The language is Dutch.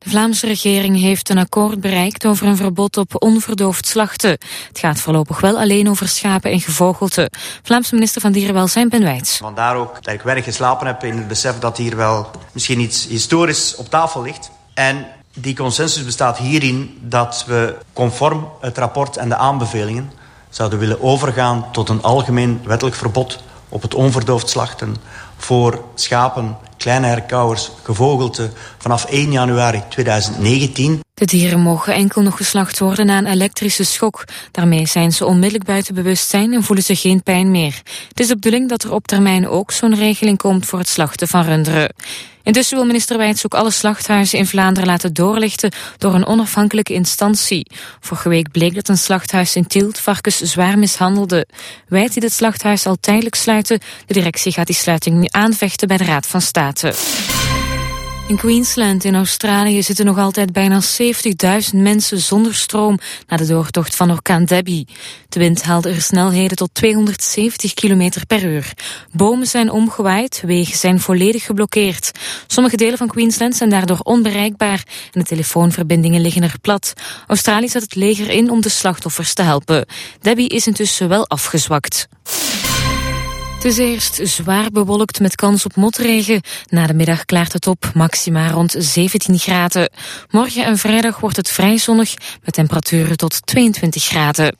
De Vlaamse regering heeft een akkoord bereikt over een verbod op onverdoofd slachten. Het gaat voorlopig wel alleen over schapen en gevogelte. Vlaamse minister van Dierenwelzijn Ben Wijts. Vandaar ook dat ik weinig geslapen heb in het besef dat hier wel misschien iets historisch op tafel ligt. En die consensus bestaat hierin dat we conform het rapport en de aanbevelingen zouden willen overgaan tot een algemeen wettelijk verbod op het onverdoofd slachten voor schapen, kleine herkauwers, gevogelte vanaf 1 januari 2019. De dieren mogen enkel nog geslacht worden na een elektrische schok. Daarmee zijn ze onmiddellijk buiten bewustzijn en voelen ze geen pijn meer. Het is de bedoeling dat er op termijn ook zo'n regeling komt voor het slachten van runderen. Intussen wil minister Wijts ook alle slachthuizen in Vlaanderen laten doorlichten door een onafhankelijke instantie. Vorige week bleek dat een slachthuis in Tielt varkens zwaar mishandelde. Wijts ziet het slachthuis al tijdelijk sluiten. De directie gaat die sluiting nu aanvechten bij de Raad van State. In Queensland in Australië zitten nog altijd bijna 70.000 mensen zonder stroom na de doortocht van orkaan Debbie. De wind haalde er snelheden tot 270 km per uur. Bomen zijn omgewaaid, wegen zijn volledig geblokkeerd. Sommige delen van Queensland zijn daardoor onbereikbaar en de telefoonverbindingen liggen er plat. Australië zet het leger in om de slachtoffers te helpen. Debbie is intussen wel afgezwakt. Het is eerst zwaar bewolkt met kans op motregen. Na de middag klaart het op, maxima rond 17 graden. Morgen en vrijdag wordt het vrij zonnig met temperaturen tot 22 graden.